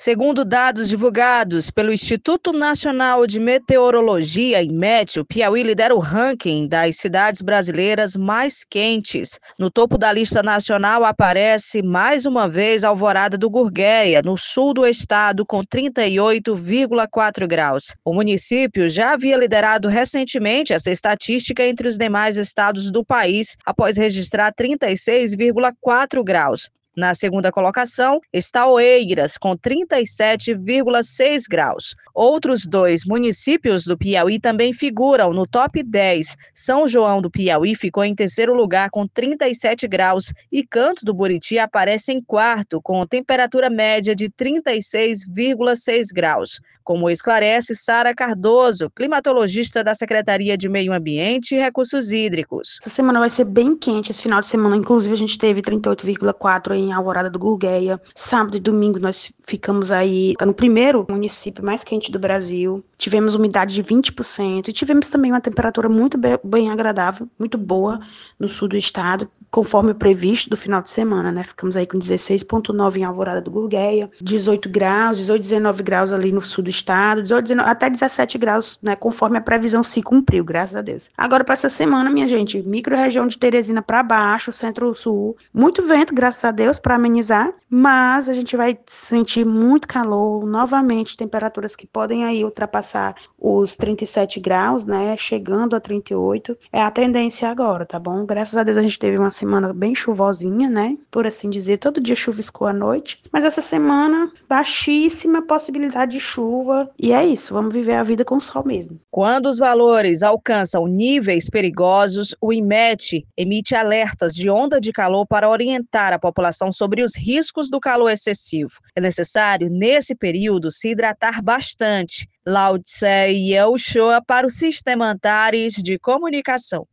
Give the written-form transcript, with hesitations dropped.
Segundo dados divulgados pelo Instituto Nacional de Meteorologia, INMET, o Piauí lidera o ranking das cidades brasileiras mais quentes. No topo da lista nacional aparece mais uma vez Alvorada do Gurgueia, no sul do estado, com 38,4 graus. O município já havia liderado recentemente essa estatística entre os demais estados do país, após registrar 36,4 graus. Na segunda colocação está Oeiras, com 37,6 graus. Outros dois municípios do Piauí também figuram no top 10. São João do Piauí ficou em terceiro lugar com 37 graus e Canto do Buriti aparece em quarto, com temperatura média de 36,6 graus. Como esclarece Sara Cardoso, climatologista da Secretaria de Meio Ambiente e Recursos Hídricos. Essa semana vai ser bem quente, esse final de semana, inclusive a gente teve 38,4 em Alvorada do Gurgueia. Sábado e domingo nós ficamos aí no primeiro município mais quente do Brasil. Tivemos umidade de 20% e tivemos também uma temperatura muito bem agradável, muito boa no sul do estado, conforme o previsto do final de semana, né? Ficamos aí com 16,9 em Alvorada do Gurgueia, 18 graus, 18, 19 graus ali no sul do estado, 18, 19, até 17 graus, né? Conforme a previsão se cumpriu, graças a Deus. Agora, para essa semana, minha gente, micro-região de Teresina para baixo, centro-sul, muito vento, graças a Deus, para amenizar, mas a gente vai sentir muito calor, novamente, temperaturas que podem aí ultrapassar os 37 graus, né? Chegando a 38. É a tendência agora, tá bom? Graças a Deus a gente teve uma semana bem chuvosinha, né? Por assim dizer, todo dia chuviscou à noite. Mas essa semana, baixíssima possibilidade de chuva. E é isso, vamos viver a vida com sol mesmo. Quando os valores alcançam níveis perigosos, o INMET emite alertas de onda de calor para orientar a população sobre os riscos do calor excessivo. É necessário, nesse período, se hidratar bastante. Lao Tse Yeo Shoa para o Sistema Antares de Comunicação.